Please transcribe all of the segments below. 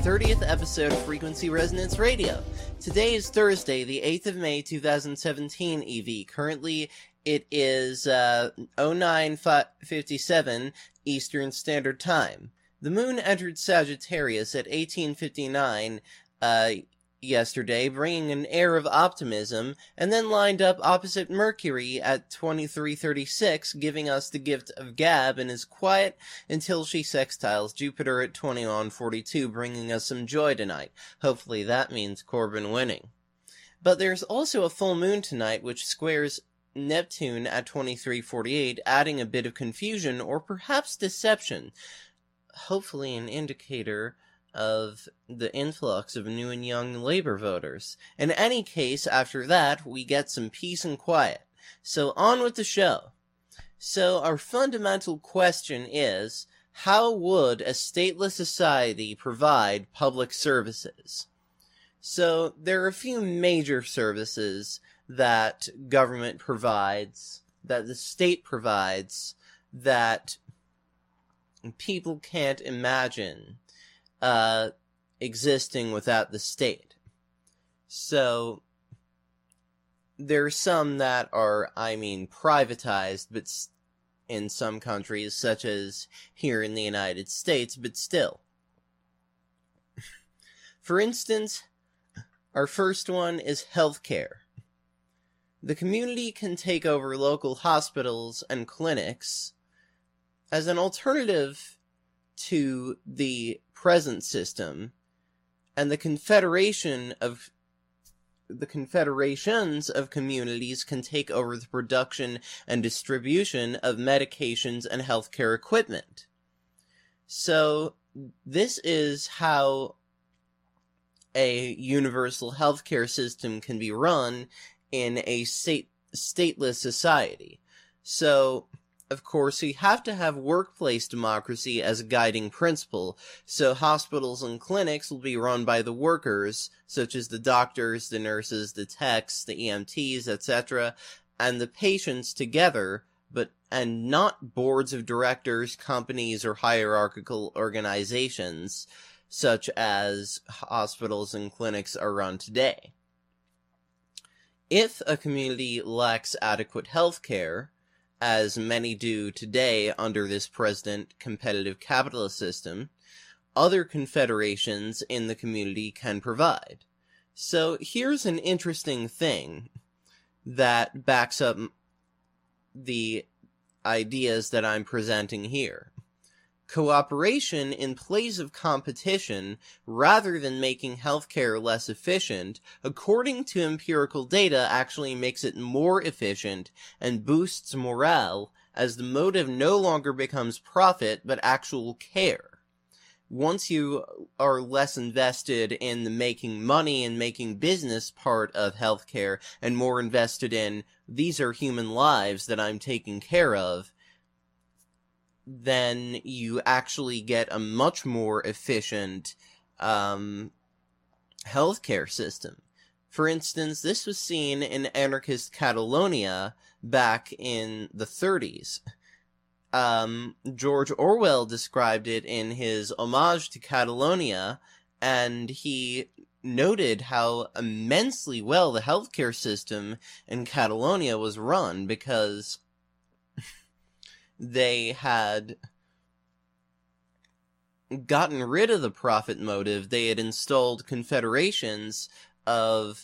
30th episode of Frequency Resonance Radio. Today is Thursday, the 8th of May, 2017 EV. Currently, it is 09:57 Eastern Standard Time. The moon entered Sagittarius at 18:59 yesterday, bringing an air of optimism, and then lined up opposite Mercury at 23:36, giving us the gift of gab, and is quiet until she sextiles Jupiter at 21:42, bringing us some joy tonight. Hopefully that means Corbyn winning. But there's also a full moon tonight, which squares Neptune at 23:48, adding a bit of confusion, or perhaps deception. Hopefully an indicator of the influx of new and young Labour voters. In any case, after that, we get some peace and quiet. So on with the show. So our fundamental question is, how would a stateless society provide public services? So there are a few major services that government provides, that the state provides, that people can't imagine existing without the state. So, there are some that are, privatized, but in some countries, such as here in the United States, but still. For instance, our first one is healthcare. The community can take over local hospitals and clinics as an alternative to the present system, and the confederations of communities can take over the production and distribution of medications and healthcare equipment. So, this is how a universal healthcare system can be run in a stateless society. So, of course, we have to have workplace democracy as a guiding principle, so hospitals and clinics will be run by the workers, such as the doctors, the nurses, the techs, the EMTs, etc., and the patients together, and not boards of directors, companies, or hierarchical organizations, such as hospitals and clinics are run today. If a community lacks adequate health care, as many do today under this present competitive capitalist system, other confederations in the community can provide. So here's an interesting thing that backs up the ideas that I'm presenting here. Cooperation in place of competition, rather than making healthcare less efficient, according to empirical data, actually makes it more efficient and boosts morale, as the motive no longer becomes profit, but actual care. Once you are less invested in the making money and making business part of healthcare, and more invested in, these are human lives that I'm taking care of, then you actually get a much more efficient healthcare system. For instance, this was seen in anarchist Catalonia back in the 30s. George Orwell described it in his Homage to Catalonia, and he noted how immensely well the healthcare system in Catalonia was run, because they had gotten rid of the profit motive. They had installed confederations of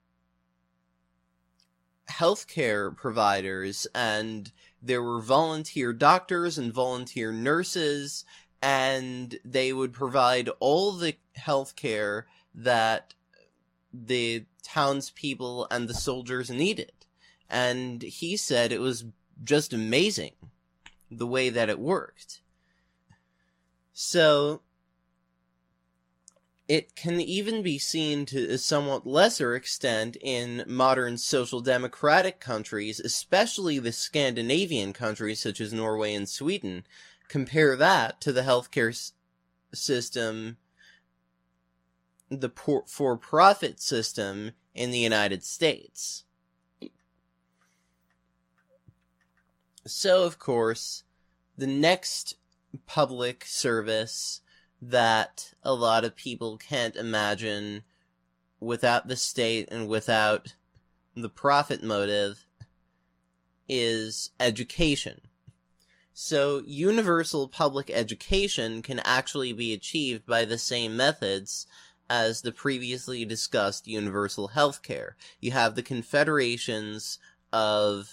healthcare providers, and there were volunteer doctors and volunteer nurses, and they would provide all the healthcare that the townspeople and the soldiers needed. And he said it was just amazing the way that it worked. So, it can even be seen to a somewhat lesser extent in modern social democratic countries, especially the Scandinavian countries such as Norway and Sweden. Compare that to the healthcare system, the for-profit system in the United States. So, of course, the next public service that a lot of people can't imagine without the state and without the profit motive is education. So universal public education can actually be achieved by the same methods as the previously discussed universal healthcare. You have the confederations of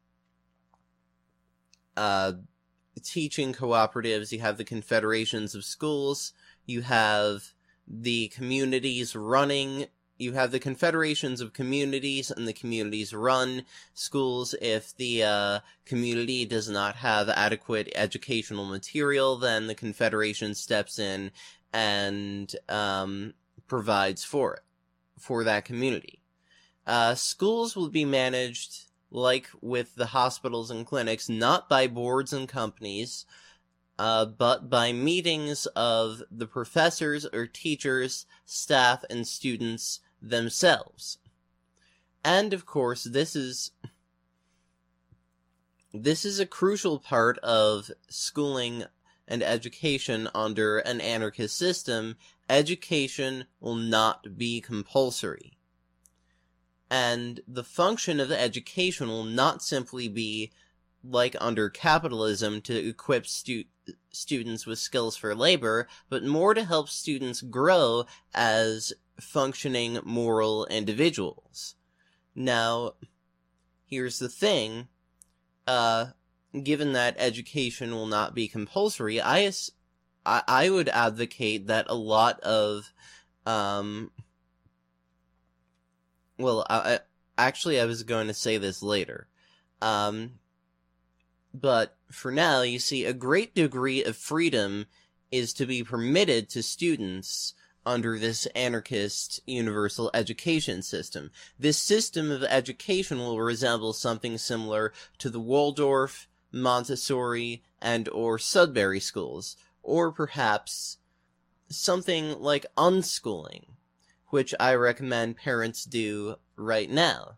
teaching cooperatives, you have the confederations of schools, you have the communities running, you have the confederations of communities, and the communities run schools. If the community does not have adequate educational material, then the confederation steps in and provides for it, for that community. Schools will be managed, like with the hospitals and clinics, not by boards and companies, but by meetings of the professors or teachers, staff, and students themselves. And of course, this is a crucial part of schooling and education under an anarchist system. Education will not be compulsory. And the function of education will not simply be, like under capitalism, to equip students with skills for labor, but more to help students grow as functioning moral individuals. Now, here's the thing. Given that education will not be compulsory, I would advocate that a lot of, I was going to say this later. But for now, you see, a great degree of freedom is to be permitted to students under this anarchist universal education system. This system of education will resemble something similar to the Waldorf, Montessori, and or Sudbury schools, or perhaps something like unschooling, which I recommend parents do right now.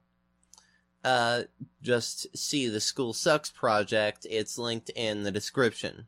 Just see the School Sucks project, it's linked in the description.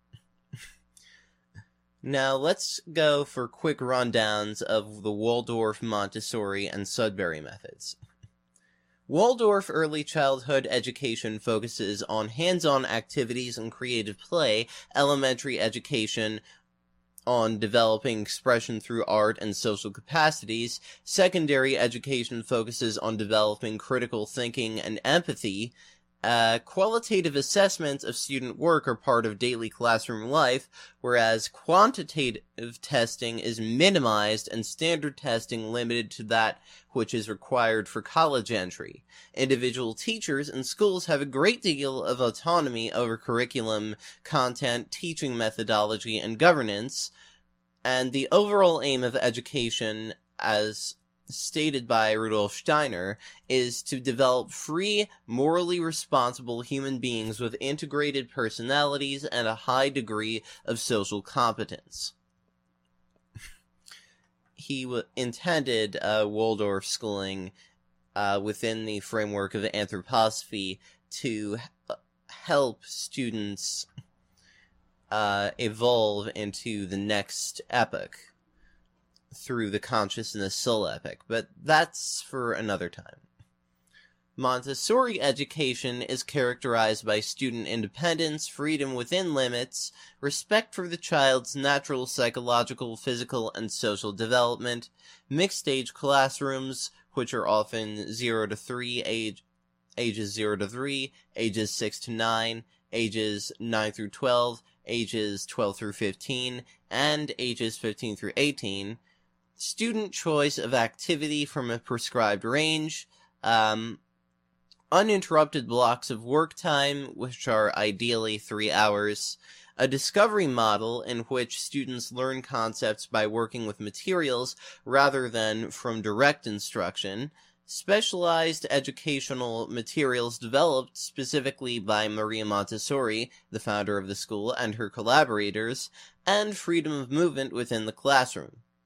Now let's go for quick rundowns of the Waldorf, Montessori, and Sudbury methods. Waldorf early childhood education focuses on hands-on activities and creative play. Elementary education on developing expression through art and social capacities. Secondary education focuses on developing critical thinking and empathy. Qualitative assessments of student work are part of daily classroom life, whereas quantitative testing is minimized and standard testing limited to that which is required for college entry. Individual teachers and schools have a great deal of autonomy over curriculum, content, teaching methodology, and governance, and the overall aim of education, as stated by Rudolf Steiner, is to develop free, morally responsible human beings with integrated personalities and a high degree of social competence. He intended Waldorf schooling within the framework of anthroposophy to help students evolve into the next epoch through the consciousness soul epic, but that's for another time. Montessori education is characterized by student independence, freedom within limits, respect for the child's natural psychological, physical, and social development, mixed-age classrooms, which are often 0 to 3, ages 0 to 3, ages 6 to 9, ages 9 through 12, ages 12 through 15, and ages 15 through 18, student choice of activity from a prescribed range, uninterrupted blocks of work time, which are ideally 3 hours, a discovery model in which students learn concepts by working with materials rather than from direct instruction, specialized educational materials developed specifically by Maria Montessori, the founder of the school, and her collaborators, and freedom of movement within the classroom.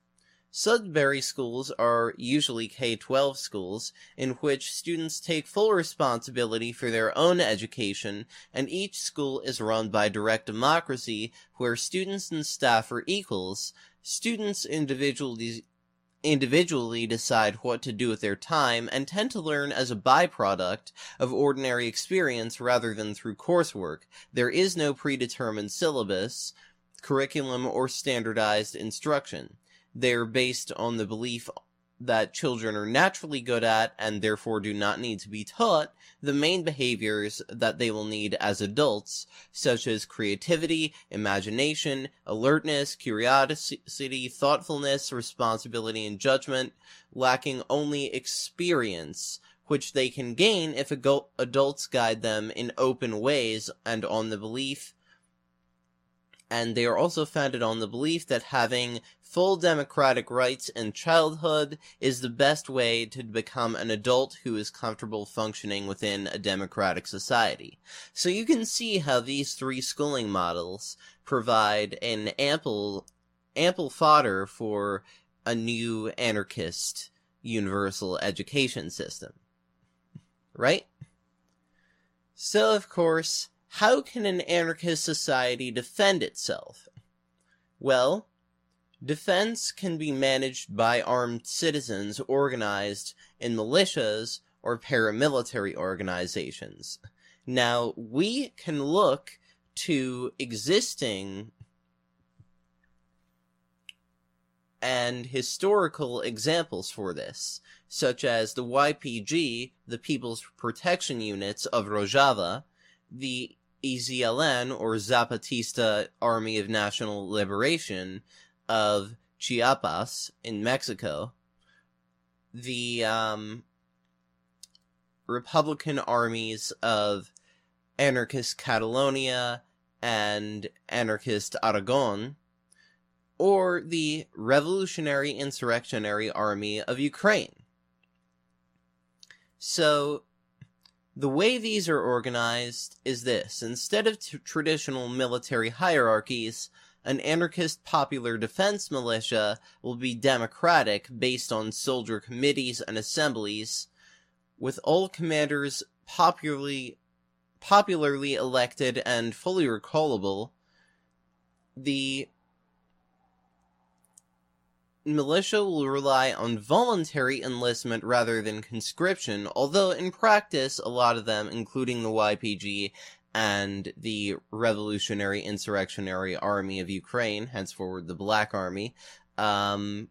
Sudbury schools are usually K-12 schools, in which students take full responsibility for their own education, and each school is run by direct democracy, where students and staff are equals. Students individually decide what to do with their time, and tend to learn as a byproduct of ordinary experience rather than through coursework. There is no predetermined syllabus, curriculum, or standardized instruction. They're based on the belief that children are naturally good at, and therefore do not need to be taught, the main behaviors that they will need as adults, such as creativity, imagination, alertness, curiosity, thoughtfulness, responsibility, and judgment, lacking only experience, which they can gain if adults guide them in open ways and on the belief. And they are also founded on the belief that having full democratic rights in childhood is the best way to become an adult who is comfortable functioning within a democratic society. So you can see how these three schooling models provide an ample fodder for a new anarchist universal education system. Right? So, of course, how can an anarchist society defend itself? Well, defense can be managed by armed citizens organized in militias or paramilitary organizations. Now, we can look to existing and historical examples for this, such as the YPG, the People's Protection Units of Rojava, the EZLN, or Zapatista Army of National Liberation, of Chiapas in Mexico, the Republican armies of anarchist Catalonia and anarchist Aragon, or the Revolutionary Insurrectionary Army of Ukraine. So, the way these are organized is this. Instead of traditional military hierarchies, an anarchist popular defense militia will be democratic based on soldier committees and assemblies, with all commanders popularly elected and fully recallable. The militia will rely on voluntary enlistment rather than conscription, although in practice a lot of them, including the YPG and the Revolutionary Insurrectionary Army of Ukraine, henceforward the Black Army, have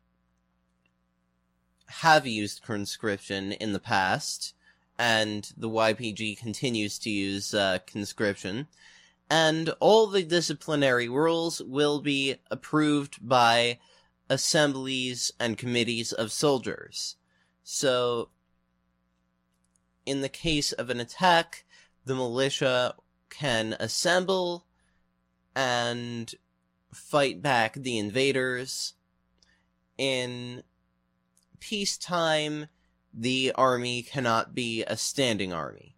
used conscription in the past, and the YPG continues to use conscription, and all the disciplinary rules will be approved by assemblies and committees of soldiers. So, in the case of an attack, the militia can assemble and fight back the invaders. In peacetime, the army cannot be a standing army.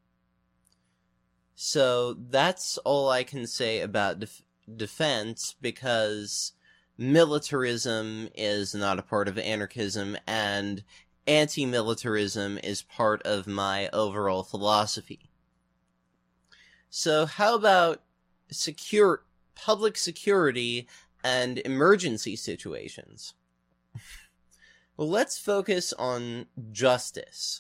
So that's all I can say about defense, because militarism is not a part of anarchism, and anti-militarism is part of my overall philosophy. So how about public security and emergency situations? Well, let's focus on justice.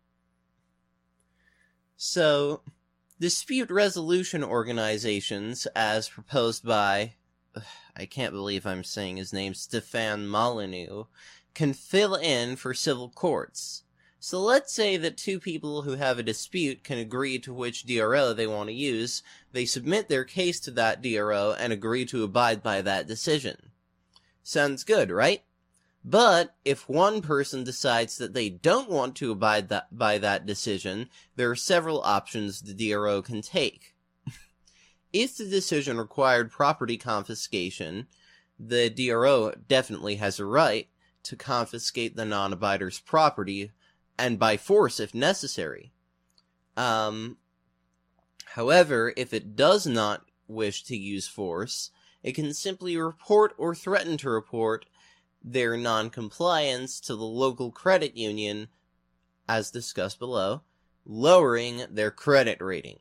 So, dispute resolution organizations, as proposed by, I can't believe I'm saying his name, Stefan Molyneux, can fill in for civil courts. So let's say that two people who have a dispute can agree to which DRO they want to use. They submit their case to that DRO and agree to abide by that decision. Sounds good, right? But if one person decides that they don't want to abide by that decision, there are several options the DRO can take. If the decision required property confiscation, the DRO definitely has a right to confiscate the non-abider's property, and by force if necessary. However, if it does not wish to use force, it can simply report or threaten to report their non-compliance to the local credit union, as discussed below, lowering their credit rating.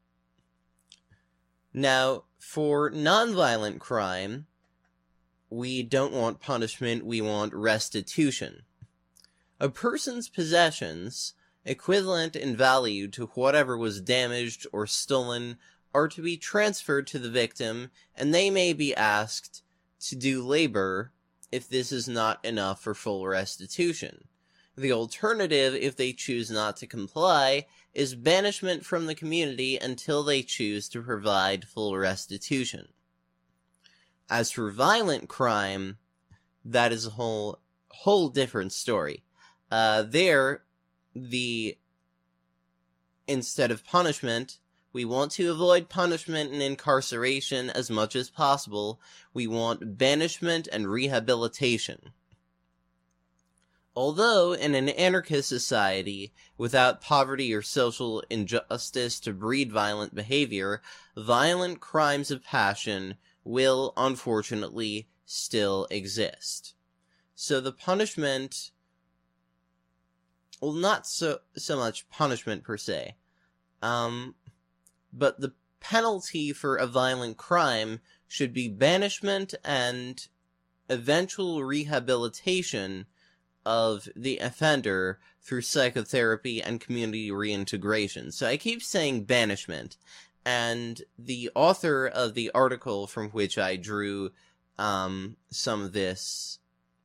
Now, for nonviolent crime, we don't want punishment, we want restitution. A person's possessions, equivalent in value to whatever was damaged or stolen, are to be transferred to the victim, and they may be asked to do labor if this is not enough for full restitution. The alternative, if they choose not to comply, is banishment from the community until they choose to provide full restitution. As for violent crime, that is a whole different story. Instead of punishment, we want to avoid punishment and incarceration as much as possible. We want banishment and rehabilitation. Although, in an anarchist society, without poverty or social injustice to breed violent behavior, violent crimes of passion will, unfortunately, still exist. So the punishment, well, not so much punishment per se, but the penalty for a violent crime should be banishment and eventual rehabilitation of the offender through psychotherapy and community reintegration. So I keep saying banishment, and the author of the article from which I drew some of this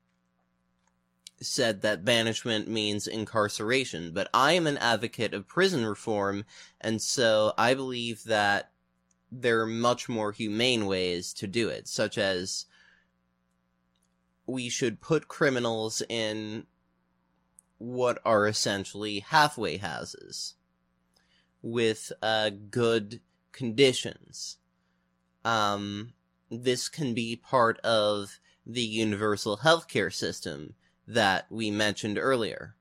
said that banishment means incarceration, but I am an advocate of prison reform, and so I believe that there are much more humane ways to do it, such as we should put criminals in what are essentially halfway houses with good conditions. This can be part of the universal healthcare system that we mentioned earlier.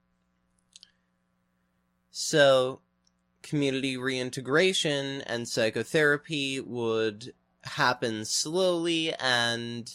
So, community reintegration and psychotherapy would happen slowly and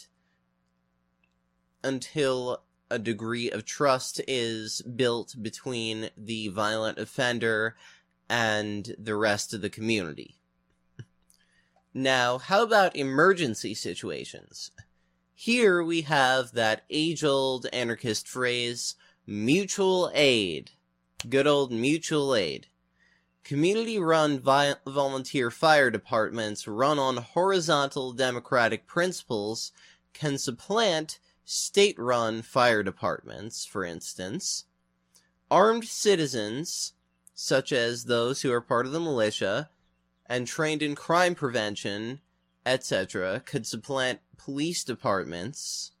until a degree of trust is built between the violent offender and the rest of the community. Now, how about emergency situations? Here we have that age-old anarchist phrase, mutual aid. Good old mutual aid. Community-run volunteer fire departments run on horizontal democratic principles can supplant state-run fire departments, for instance. Armed citizens, such as those who are part of the militia, and trained in crime prevention, etc., could supplant police departments.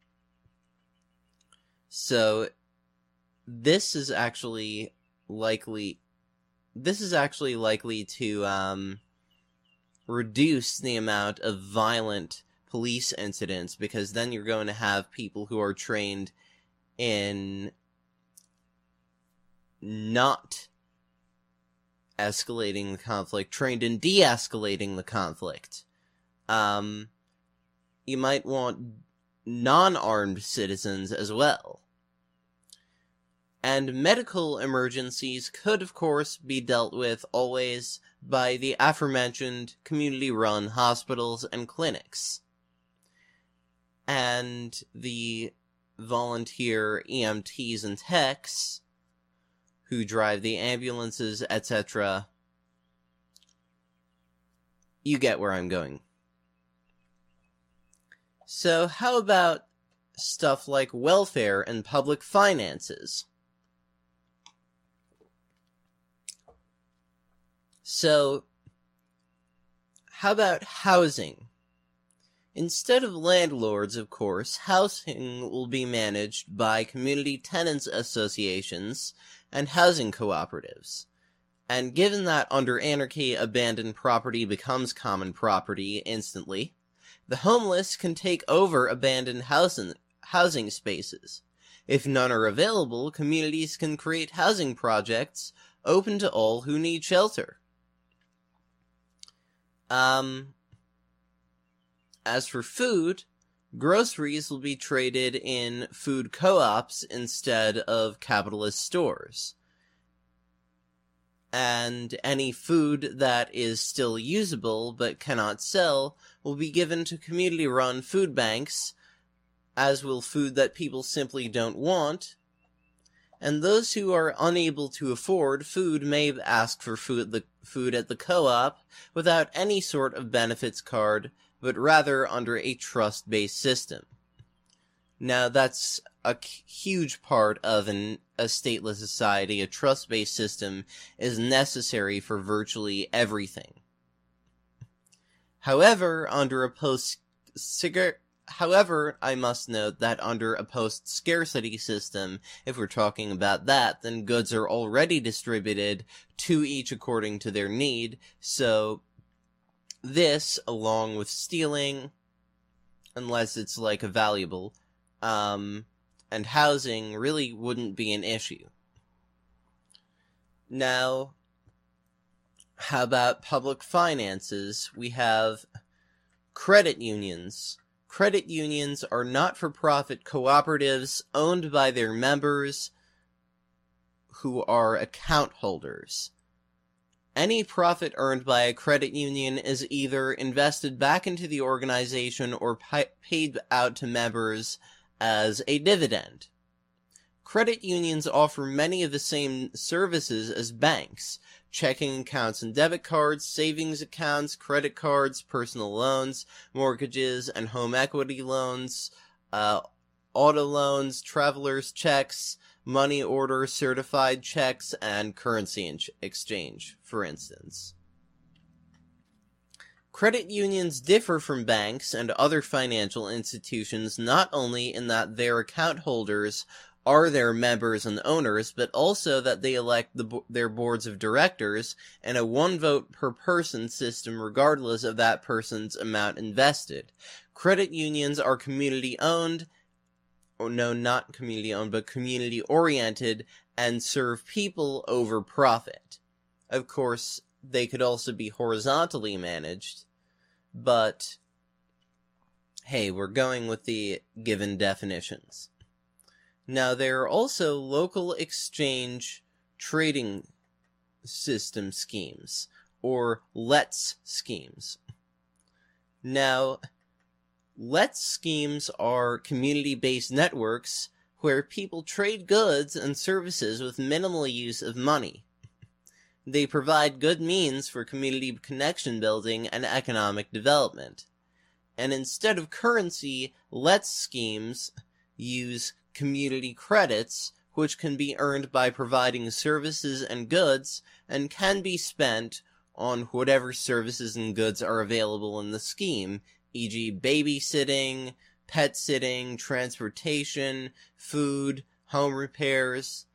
So, this is actually likely to reduce the amount of violent police incidents, because then you're going to have people who are trained in not escalating the conflict, trained in de-escalating the conflict. You might want non-armed citizens as well. And medical emergencies could, of course, be dealt with always by the aforementioned community-run hospitals and clinics. And the volunteer EMTs and techs who drive the ambulances, etc. You get where I'm going. So how about stuff like welfare and public finances? So, how about housing? Instead of landlords, of course, housing will be managed by community tenants associations and housing cooperatives. And given that under anarchy, abandoned property becomes common property instantly, the homeless can take over abandoned housing spaces. If none are available, communities can create housing projects open to all who need shelter. As for food, Groceries will be traded in food co-ops instead of capitalist stores. And any food that is still usable but cannot sell will be given to community-run food banks, as will food that people simply don't want. And those who are unable to afford food may ask for food at the co-op without any sort of benefits card, but rather under a trust-based system. Now, that's a huge part of a stateless society. A trust-based system is necessary for virtually everything. However, I must note that under a post-scarcity system, if we're talking about that, then goods are already distributed to each according to their need, so this, along with stealing, unless it's like a valuable, and housing really wouldn't be an issue. Now, how about public finances? We have credit unions. Credit unions are not-for-profit cooperatives owned by their members who are account holders. Any profit earned by a credit union is either invested back into the organization or paid out to members as a dividend. Credit unions offer many of the same services as banks: checking accounts and debit cards, savings accounts, credit cards, personal loans, mortgages and home equity loans, auto loans, traveler's checks, money order certified checks, and currency exchange, for instance. Credit unions differ from banks and other financial institutions not only in that their account holders are their members and owners, but also that they elect their boards of directors in a one-vote-per-person system regardless of that person's amount invested. Credit unions are community-owned, or no, not community-owned, but community-oriented, and serve people over profit. Of course, they could also be horizontally managed, but hey, we're going with the given definitions. Now, there are also local exchange trading system schemes, or LETS schemes. Now, LETS schemes are community-based networks where people trade goods and services with minimal use of money. They provide good means for community connection building and economic development. And instead of currency, LETS schemes use community credits, which can be earned by providing services and goods, and can be spent on whatever services and goods are available in the scheme, e.g. babysitting, pet sitting, transportation, food, home repairs.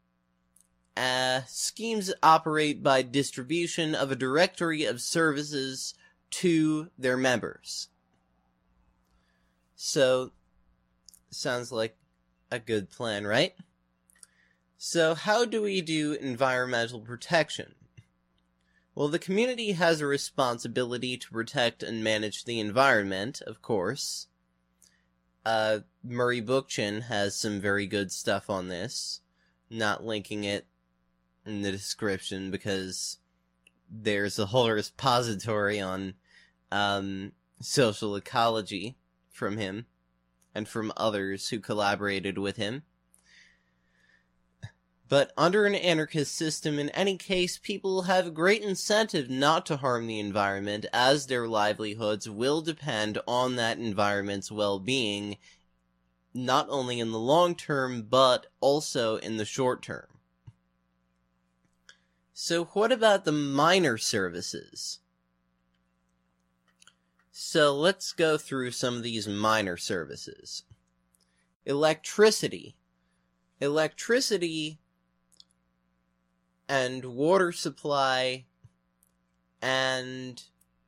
Schemes operate by distribution of a directory of services to their members. So, sounds like a good plan, right? So, how do we do environmental protection? Well, the community has a responsibility to protect and manage the environment, of course. Murray Bookchin has some very good stuff on this. Not linking it in the description because there's a whole repository on social ecology from him and from others who collaborated with him. But under an anarchist system, in any case, people have a great incentive not to harm the environment, as their livelihoods will depend on that environment's well-being, not only in the long term, but also in the short term. So what about the minor services? So let's go through some of these minor services. Electricity. Electricity and water supply and,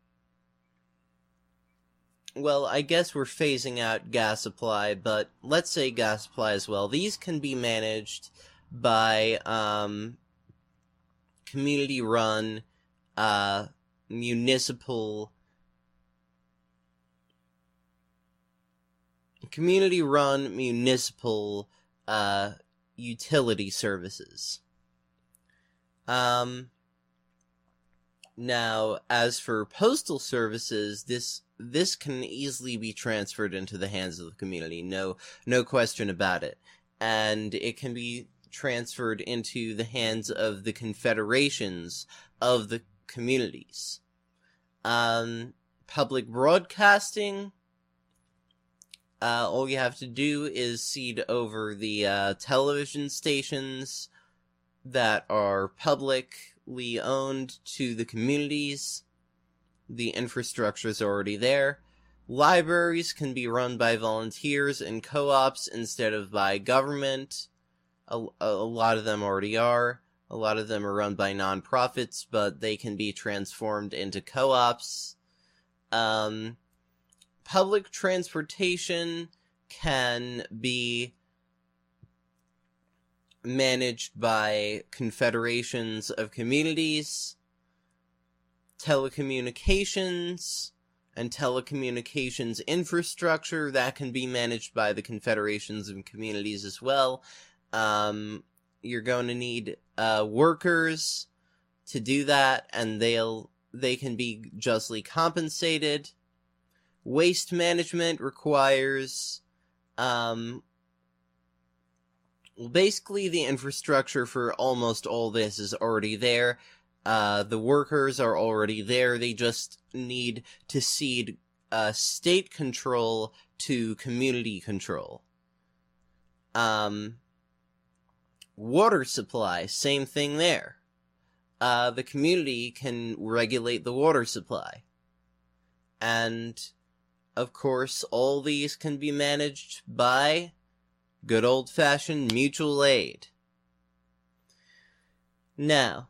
well, I guess we're phasing out gas supply, but let's say gas supply as well. These can be managed by community-run municipal community-run municipal utility services. Now, as for postal services, this can easily be transferred into the hands of the community, no question about it. And it can be transferred into the hands of the confederations of the communities. Public broadcasting, all you have to do is cede over the television stations that are publicly owned to the communities. The infrastructure is already there. Libraries can be run by volunteers and co-ops instead of by government. A lot of them already are. A lot of them are run by non-profits, but they can be transformed into co-ops. Public transportation can be managed by confederations of communities. Telecommunications and telecommunications infrastructure, that can be managed by the confederations of communities as well. You're going to need workers to do that, and they can be justly compensated. Waste management requires basically the infrastructure for almost all this is already there. The workers are already there. They just need to cede state control to community control. Water supply, same thing there. The community can regulate the water supply. And, of course, all these can be managed by good old-fashioned mutual aid. Now,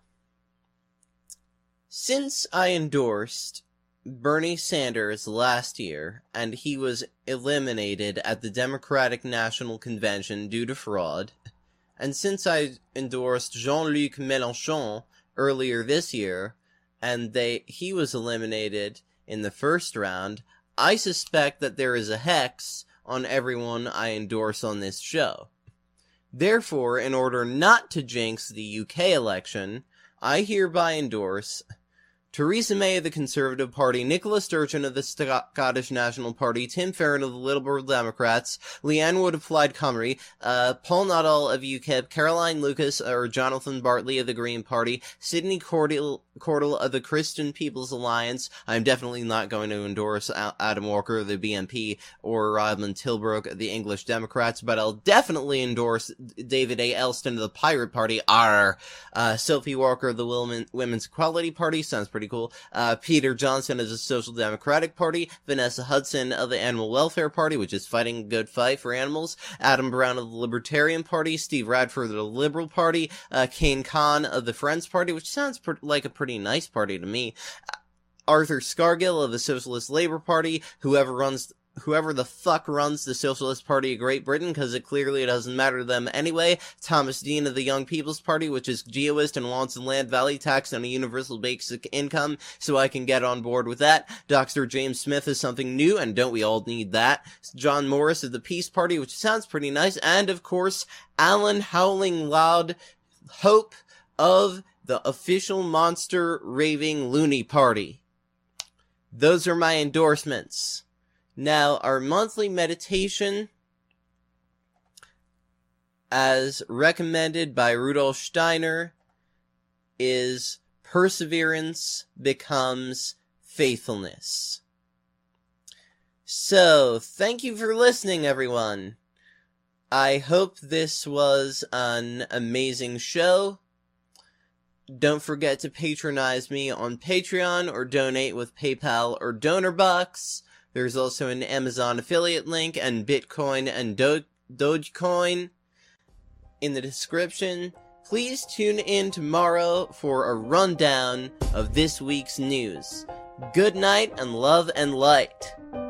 since I endorsed Bernie Sanders last year, and he was eliminated at the Democratic National Convention due to fraud, and since I endorsed Jean-Luc Mélenchon earlier this year, and he was eliminated in the first round, I suspect that there is a hex on everyone I endorse on this show. Therefore, in order not to jinx the UK election, I hereby endorse Theresa May of the Conservative Party, Nicola Sturgeon of the Scottish National Party, Tim Farron of the Liberal Democrats, Leanne Wood of Plaid Cymru, Paul Nuttall of UKIP, Caroline Lucas or Jonathan Bartley of the Green Party, Sidney Cordell of the Christian People's Alliance. I'm definitely not going to endorse Adam Walker of the BNP or Rodman Tilbrook of the English Democrats, but I'll definitely endorse David A. Elston of the Pirate Party, Sophie Walker of the Women's Equality Party, sounds pretty cool. Peter Johnson of the Social Democratic Party, Vanessa Hudson of the Animal Welfare Party, which is fighting a good fight for animals, Adam Brown of the Libertarian Party, Steve Radford of the Liberal Party, Kane Khan of the Friends Party, which sounds like a pretty nice party to me, Arthur Scargill of the Socialist Labour Party, whoever the fuck runs the Socialist Party of Great Britain, because it clearly doesn't matter to them anyway, Thomas Dean of the Young People's Party, which is geoist and wants a land value tax and a universal basic income, so I can get on board with that. Dr. James Smith is something new, and don't we all need that? John Morris of the Peace Party, which sounds pretty nice, and of course, Alan Howling Loud Hope of the official monster raving loony party. Those are my endorsements. Now, our monthly meditation, as recommended by Rudolf Steiner, is perseverance becomes faithfulness. So, thank you for listening, everyone. I hope this was an amazing show. Don't forget to patronize me on Patreon or donate with PayPal or DonorBucks. There's also an Amazon affiliate link and Bitcoin and Dogecoin in the description. Please tune in tomorrow for a rundown of this week's news. Good night and love and light.